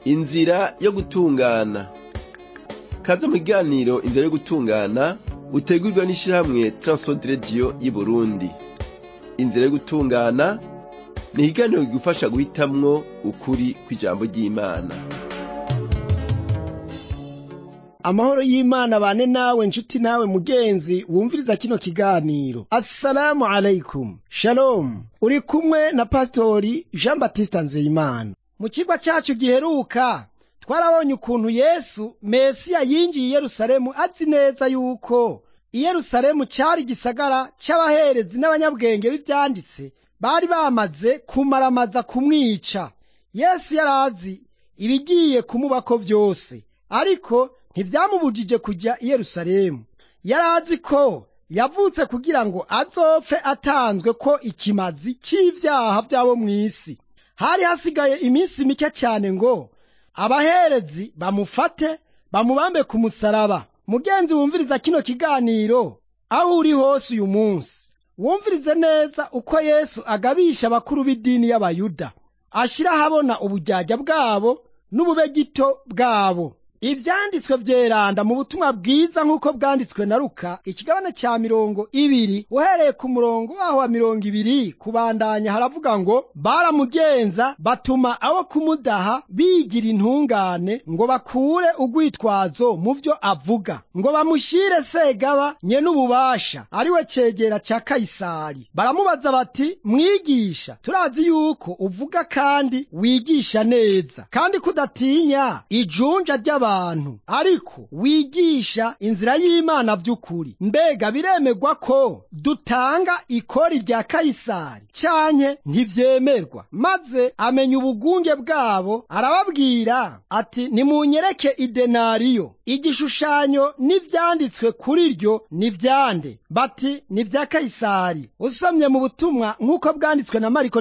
Inzira yo gutungana. Kaze mu kiganiro inzira yo gutungana utegurirwa n'ishirahamwe Transworld Radio y'i Burundi. Inzira yo gutungana ni ikiganiro kigufasha guhitamwo ukuri kw'ijambo ry'Imana. Amahoro y'Imana bane nawe nshuti nawe mugenzi wumviriza kino kiganiro. Assalamu alaikum. Shalom. Uri kumwe na Pastori Jean Baptiste Nzeyimana. Mu kigwa cacu giheruka twarabonye ukuntu Yesu Mesiya yinjiye i Yerusalemu azi neza yuko i Yerusalemu cari igisagara c'abaherezi n'abanyabwenge b'ivyanditse bari bamaze kumaramaza kumwica. Yesu yarazi ibigiye kumubako vyose, ariko ntivyamubujije kuja i Yerusalemu. Yarazi ko yavutse kugira ngo azopfe atanzwe ko ikimazi c'ivyaha vy'abo mw'isi. Hari hasigaye iminsi mike cyane ngo abaherezi bamufate bamubambe ku musaraba. Mugenzi wumviriza kino kiganiro aho uri hose uyu munsi, wumvirize neza uko Yesu agabisha abakuru b'idini y'Abayuda, ashira habona uburyarya bwabo n'ububegito bwabo. Ivyanditswe vyeranda mu butumwa bwiza nk'uko bwanditswe na Luka ikigabane ca 20 uhereye ku murongo waho wa 20 kubandanya, haravuga ngo baramugenza batuma abo kumudaha bigira intungane ngo bakure urwitwazo mu vyo avuga, ngo bamushire Segaba nyene ububasha ari we cegera ca Kayisari. Baramubaza bati, mwigisha, turazi yuko uvuga kandi wigisha neza, kandi kudatinya ijunja ry'abantu, ariko wigisha inzira y'Imana vy'ukuri. Mbega biremegwa ko dutanga ikori rya Kayisari canke ntivyemerwa? Maze amenya ubugunge bwabo, arababwira ati, nimunyereke idenariyo, igishushanyo n'ivyanditswe kuri ryo nivyande? Bati, ni vya Kayisari. Usomye mu butumwa nk'uko bwanditswe na Mariko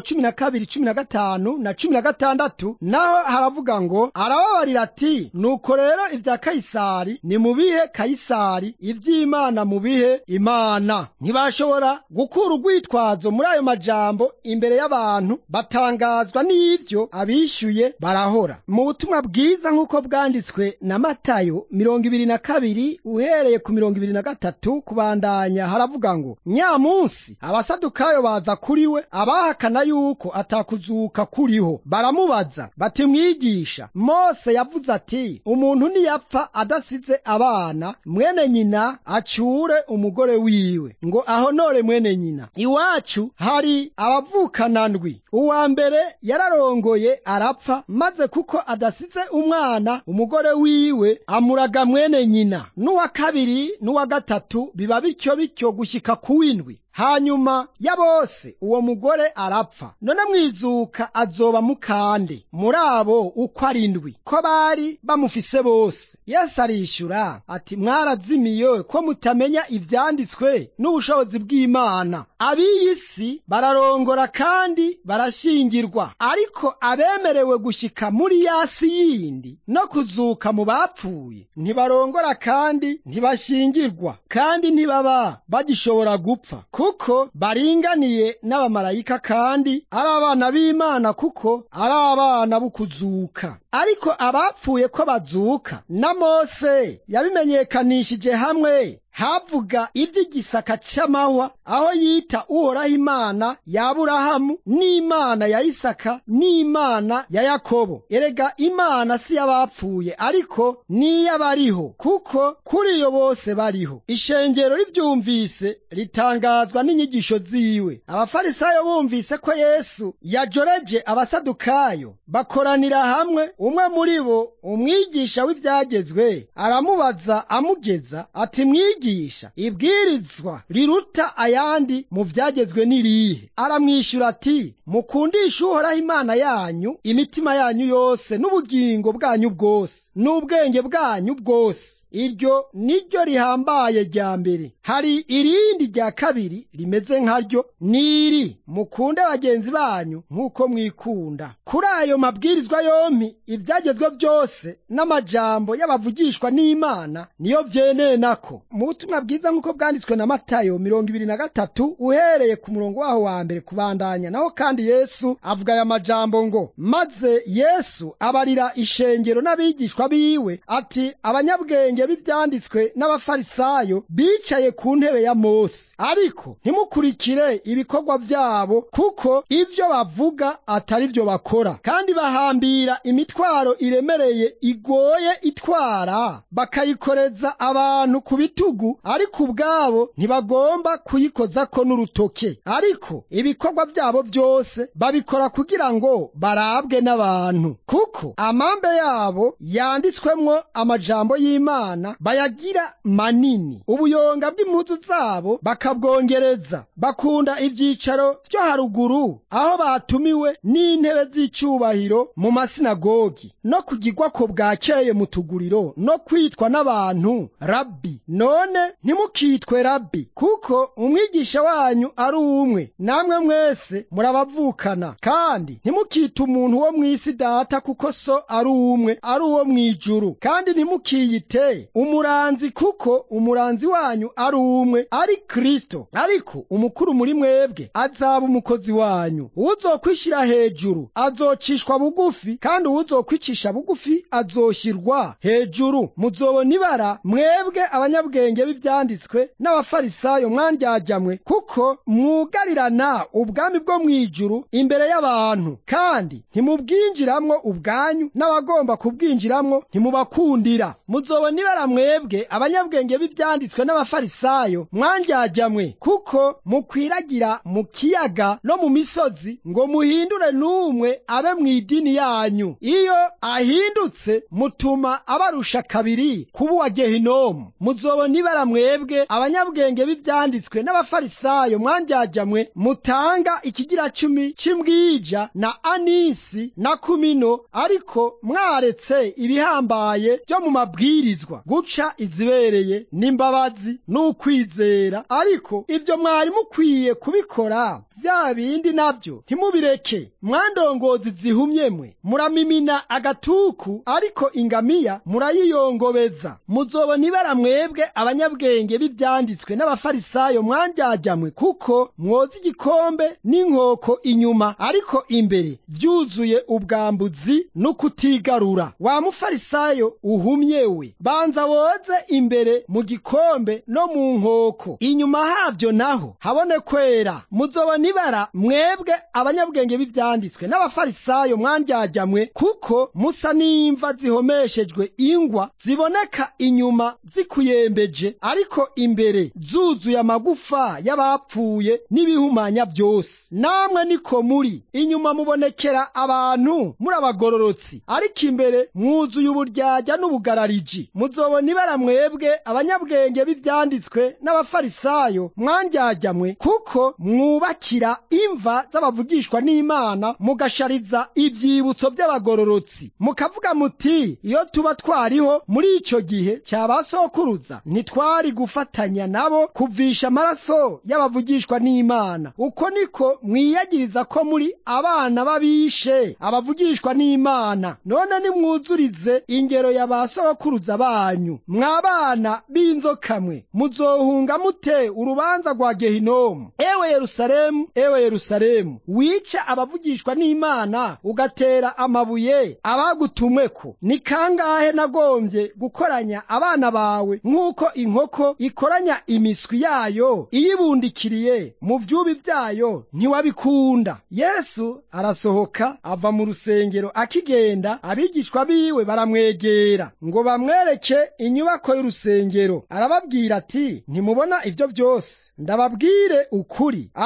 12:15 na 16 naho haravuga ngo, arababarira ati, nuko rero ivya Kayisari ni mubihe Kayisari, ivy'Imana mubihe Imana. Ntibashobora gukura urwitwazo muri ayo majambo imbere y'abantu, batangazwa n'ivyo abishyuye barahora. Mu butumwa bwiza nk'uko bwanditswe na Matayo 22 uhereye ku 23 kubandanya, haravuga ngo, nyamunsi abasadukayo baza kuri we, abahakana yuko atakuzuka kuriho. Baramubaza bati, mwigisha, Mose yavuze ati, umuntu niyapfa adasize abana, mwene nyina acure umugore wiwe ngo ahonore mwene nyina. Iwacu hari abavukana ndwi, uwa mbere yararongoye arapfa, maze kuko adasize umwana, umugore wiwe amuraga mwene nyina, n'uwa kabiri n'uwa gatatu biba bityo gushika kuw'indwi. Hanyuma ya bose uwo mugore arapfa. None mwizuka azoba mukande muri abo uko ari ndwi, ko bari bamufise bose? Yesu arishura ati, mwarazimiye ko mutamenya ivyanditswe n'ubushobozi bw'Imana. Ab'iyi si bararongora kandi barashingirwa, ariko abemerewe gushika muri yasi yindi no kuzuka mu bapfuye ntibarongora kandi ntibashingirwa, kandi ntibaba bagishobora gupfa, kuko baringaniye n'abamarayika kandi ari abana b'Imana, kuko ari abana b'ukuzuka. Ariko abapfuye ko bazuka na Mose yabimenyekanishije hamwe havuga ivy'igisaka c'amahwa, aho yita Uhoraho Imana ya Aburahamu n'Imana ya Isaka n'Imana ya Yakobo. Erega Imana si y'abapfuye ariko n'iy'abariho, kuko kuri iyo bose bariho. Ishengero rivyumvise ritangazwa n'inyigisho ziwe. Abafarisayo bumvise ko Yesu yajoreje abasadukayo, bakoranira hamwe. Umwe muri bo, umwigisha w'ivyagezwe, aramubaza amugeza ati, mwigisha, ibwirizwa riruta ayandi mu vyagezwe n'irihe? Aramwishyura ati, mukundishe Uhoraho Imana yanyu imitima yanyu yose n'ubugingo bwanyu bwose n'ubwenge bwanyu bwose. Iryo niryo rihambaye rya mbere. hari irindi rya kabiri rimeze nkaryo, niri mukunde bagenzi banyu nk'uko mwikunda. Kuri ayo mabwirizwa yompi ibyagezwe byose n'amajambo y'abavugishwa n'Imana niyo vyeneye nako. Mu butumwa bwiza nk'uko bwanditswe na Matayo 23 uhereye ku murongo waho wa mbere kubandanya, naho kandi Yesu avuga aya majambo ngo, maze Yesu abarira ishengero n'abigishwa biwe ati, abanyabwenge b'ivyanditswe n'abafarisayo bicaye ku ntebe ya Mose, ariko ntimukurikire ibikorwa vyabo, kuko ivyo bavuga atari vyo bakora, kandi bahambira imitwaro iremereye igoye itwara, bakayikoreza abantu ku bitugu, ariko ubwabo ntibagomba kuyikozako n'urutoke, ariko ibikorwa vyabo vyose babikora kugira ngo barabwe n'abantu, kuko amambe yabo yanditswemwo amajambo y'Imana bayagira manini, ubuyonga bw'impuzu zabo bakabwongereza, bakunda ivyicaro vyo haruguru aho batumiwe n'intebe z'icubahiro mu masinagogi, no kugirwako bwakeye mu tuguriro, no kwitwa n'abantu rabbi. None ntimukitwe rabbi, kuko umwigisha wanyu ari umwe, namwe mwese murabavukana, kandi ntimukite umuntu wo mw'isi data, kuko so ari umwe, ari uwo mw'ijuru. Kandi ntimukiyite umuranzi, kuko umuranzi wanyu ari umwe, ari Kristo. Ariko umukuru muri mwebwe azaba umukozi wanyu. Uwuzokwishira hejuru azocishwa bugufi, kandi uwuzokwicisha bugufi azoshirwa hejuru. Muzobona ibara mwebwe abanyabwenge b'ivyanditswe n'abafarisayo mwandyajyamwe, kuko mwugarirana ubwami bwo mw'ijuru imbere y'abantu, kandi ntimubwinjiramwo ubwanyu, n'abagomba kubwinjiramwo ntimubakundira. Muzobona ibara mwebwe abanyabwenge b'ivyanditswe n'abafarisayo mwandyajyamwe, kuko mukwiragira mu kiyaga no mu misozi ngo muhindure n'umwe abe mw'idini yanyu. Iyo ahindutse mutuma abarusha kabiri kuba uwa Gehinomu. Muzobona ibara mwebwe abanyabwenge b'ivyanditswe n'abafarisayo mwandyajyamwe, mutanga ikigira 10 c'imbwija na anisi na kumino, ariko mwaretse ibihambaye byo mu mabwirizwa, guca izibereye n'imbabazi n'ukwizera. Ariko ivyo mwari mukwiye kubikora, vya bindi navyo ntimubireke. Mwandongozi zihumye mwe, muramimina agatuku, ariko ingamiya murayiyongobeza. Muzobona ibara mwebwe abanyabwenge b'ivyanditswe n'abafarisayo mwandyajyamwe, kuko mwoza igikombe n'inkoko inyuma, ariko imbere vyuzuye ubwambuzi n'ukutigarura. Wa mufarisayo uhumye we, banza woze imbere mu gikombe no mu nkoko, inyuma havyo naho habone kwera. Muzobona ibara mwebwe abanyabwenge b'ivyanditswe n'abafarisayo mwandyajyamwe, kuko musa n'imva zihomeshejwe ingwa, ziboneka inyuma zikuyembeje, ariko imbere zuzuye amagufa y'abapfuye n'ibihumanya byose. Namwe niko muri, inyuma mubonekera abantu muri abagororotsi, ariko imbere mwuzuye uburyarya n'ubugarariji. Muzobona ibara mwebwe abanyabwenge b'ivyanditswe n'abafarisayo mwandyajyamwe, kuko mwubakira imva z'abavugishwa n'Imana, mugashariza ivyibutso by'abagororotsi, mukavuga muti, iyo tuba twariho muri ico gihe cya basokuruza, ntitwari gufatanya nabo kuvisha amaraso y'abavugishwa n'Imana. Uko niko mwiyagiriza ko muri abana babishe abavugishwa n'Imana. None nimwuzurize ingero ya basokuruza banyu. Mwabana b'inzoka mwe, muzohunga mute urubanza rwa Gehinomu. Ewe Yerusalemu, ewe Yerusalemu, wica abavugishwa n'Imana, ugatera amabuye abagutumweko. Ni kangahe nagombye gukoranya abana bawe nk'uko inkoko ikoranya imiswi yayo iyibundikiriye mu vyubi vyayo, ntiwabikunda. Yesu arasohoka ava mu rusengero, akigenda abigishwa biwe baramwegera ngo bamwereke inyubako y'urusengero. Arababwira ati, ntimubona ivyo vyose? Ndababwire ukuri, aha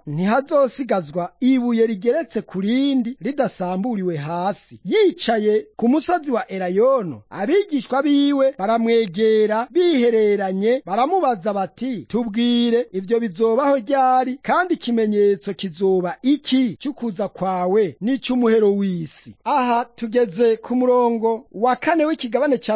ntihazosigazwa ibuye rigeretse ku rindi ridasamburiwe hasi. Yicaye ku musozi wa Elayono, abigishwa biwe baramwegera bihereranye, baramubaza bati, tubwire, ibyo bizobaho ryari, kandi ikimenyetso kizoba iki cy'ukuza kwawe n'icy'umuhero w'isi? Aha tugeze ku murongo wa 4 w'ikigabane cya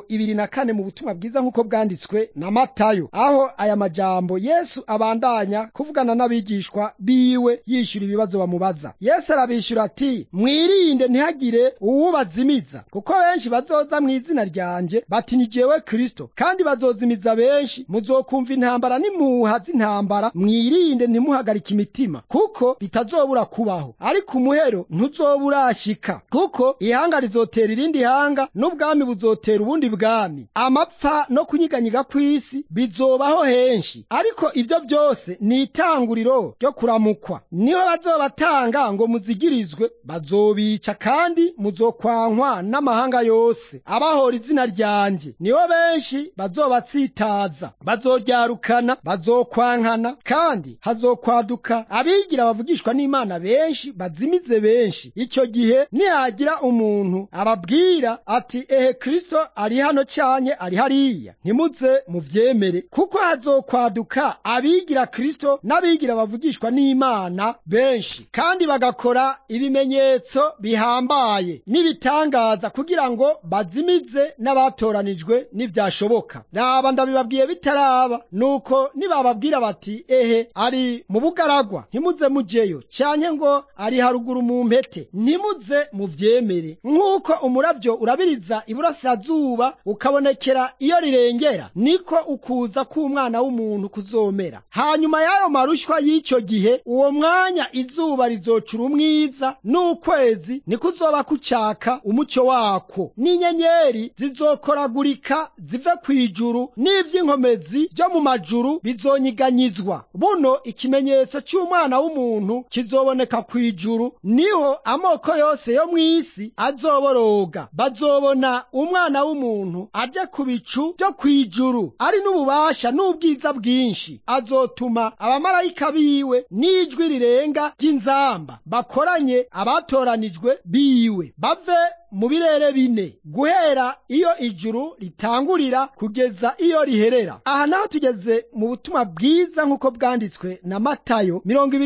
24 mu butumwa bwiza nk'uko bwanditswe na Matayo, aho aya majambo Yesu abandanya kuvugana n'abigishwa biwe yishyura ibibazo bamubaza. Yesu arabishyura ati, mwirinde ntihagire uwubazimiza, kuko benshi bazoza mu izina ryanje bati ni jewe Kristo, kandi bazozimiza benshi. Muzokumva intambara n'impuha z'intambara, mwirinde ntimuhagarike imitima, kuko bitazobura kubaho, ariko umuhero ntuzoburashika. Kuko ihanga rizotera irindi hanga, n'ubwami buzotera ubundi bwami. Amapfa no kunyiganyiga kw'isi bizobaho henshi, ariko ibyo byose ni itanguriro ryo kuramukwa. Niho bazobatanga ngo muzigirizwe, bazobica, kandi muzokwankwa n'amahanga yose abahora izina ryanje. Niho benshi bazobatsitaza, bazoryarukana, bazokwankana, kandi hazokwaduka abigira bavugishwa n'Imana benshi, bazimize benshi. Icyo gihe nihagira umuntu ababwira ati, ehe, Kristo ari hano cyanye ari hariya, ntimuze muvyemere, kuko hazokwaduka abigira Kristo n'abigira bavugishwa n'Imana benshi, kandi bagakora ibimenyetso bihambaye n'ibitangaza kugira ngo bazimize n'abatoranijwe n'ivyashoboka. Raba ndabibabwiye bitaraba. Nuko nibababwira bati, ehe, ari mu bugaragwa, ntimuze mujeyo, cyanke ngo ari haruguru mu mpete, ntimuze muvyemere. Nk'uko umuravyo urabiriza iburasirazuba ukabonekera iyo rirengera, niko ukuza k'Umwana w'umuntu kuzomera. Hanyuma y'ayo marushwa y'icyo gihe, uwo mwanya izuba rizocura umwiza, n'ukwezi nikuzoba kucaka umucyo wako, n'inyenyeri zizokoragurika zive kw'ijuru, n'ivy'inkomezi byo mu majuru bizonyiganyizwa. Buno ikimenyetso cy'Umwana w'umuntu kizoboneka kw'ijuru, niho amoko yose yo mw'isi azoboroga. Bazobona Umwana w'umuntu aje ku bicu byo kw'ijuru, ari n'ububasha n'ubwiza bwinshi. Azotuma abamarayika biwe n'ijwi rirenga ry'inzamba, bakoranye abatoranijwe biwe, bave mu birere bine, guhera iyo ijuru ritangurira kugeza iyo riherera. Aha naho tugeze mu butumwa bwiza nk'uko bwanditswe na Matayo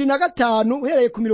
25 uhereye ku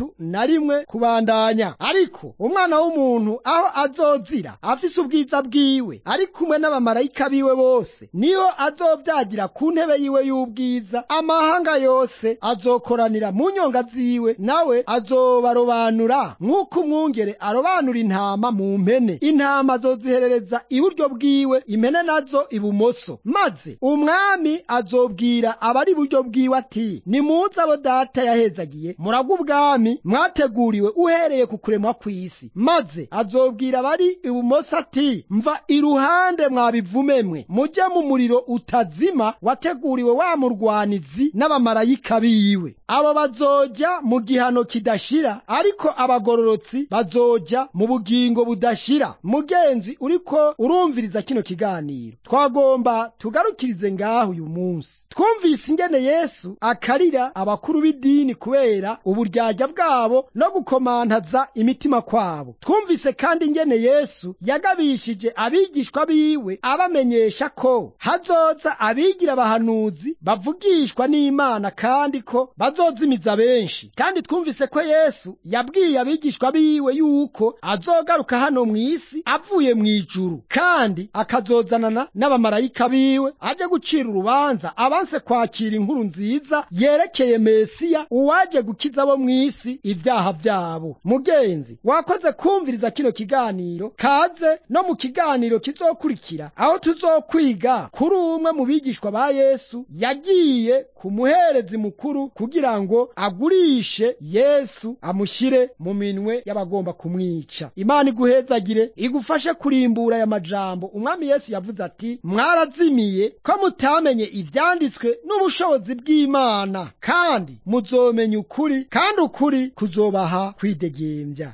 31 kubandanya. Ariko Umwana w'umuntu aho azozira afise ubwiza bwiwe, ari kumwe n'abamarayika biwe bose, niho azovyagira ku ntebe yiwe y'ubwiza. Amahanga yose azokoranira mu nyonga ziwe, nawe azobarobanura nk'uko umwungere arobanura intama mu mpene. Intama azoziherereza iburyo bwiwe, impene nazo ibumoso. Maze umwami azobwira abari iburyo bwiwe ati, nimuze abo data yahezagiye, muragwa ubwami mwateguriwe uhereye ku kuremwa kw'isi. Maze azobwira abari ibumoso ati, mva iruhande mwabivumemwe, muje mu muriro utazima wateguriwe wa murwanizi n'abamarayika biwe. Abo bazoja mu gihano kidashira, ariko abagororotsi bazoja mu bugingo budashira. Mugenzi uriko urumviriza kino kiganiro, twagomba tugarukirize ngaho uyu munsi. Twumvise ingene Yesu akarira abakuru b'idini kubera uburyarya bwabo no gukomantaza imitima kwabo. Twumvise kandi ingene Yesu yagabishije abigishwa biwe, abamenyesha ko hazoza abigira abahanuzi bavugishwa n'Imana, kandi ko bazozimiza benshi. Kandi twumvise ko Yesu yabwiye abigishwa biwe yuko azogaruka hano mw'isi avuye mw'ijuru, kandi akazozanana n'abamarayika biwe aje gucira urubanza abanse kwakira inkuru nziza yerekeye Mesiya, uwaje gukiza abo mw'isi ibyaha byabo. Mugenzi, wakoze kumviriza kino kiganiro. Kaze no mu kiganiro kizokurikira, aho tuzokwiga kuri umwe mu bigishwa ba Yesu yagiye ku muherezi mukuru kugira ngo agurishe Yesu amushyire mu minwe y'abagomba kumwica. Imana iguhezagire, igufashe kurimbura aya majambo Umwami Yesu yavuze ati, mwarazimiye ko mutamenye ivyanditswe n'ubushobozi bw'Imana, kandi muzomenya ukuri, kandi ukuri kuzobaha kwidegembya.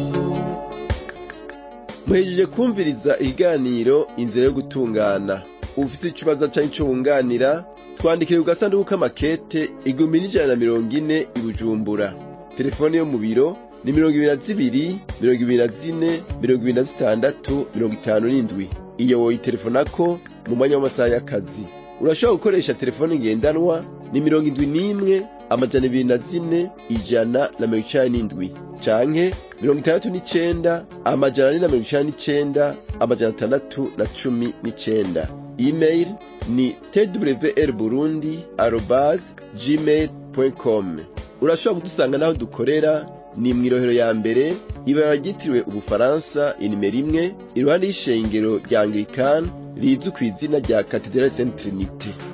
Muhejeje kumviriza ikiganiro Inzira yo Gutungana. ufite ikibazo canke ico wunganira twandikire ku gasanduku k'amakete 1140 i Bujumbura. Telefone yo mu biro ni 22 24 26 57. Iyo woyitelefonako mu mwanya w'amasaha y'akazi. Urashobora gukoresha telefone ngendanwa ni 71 204 197 canke 69 499 619. Email ni twrburundi@gmail.com. Urashobora kudusanga naho dukorera ni mw'irohero ya mbere ibara ryitiriwe Ubufaransa inimero 1 iruhande y'ishengero rya Anglican rizwi kw'izina rya Cathedrale Sainte Trinité.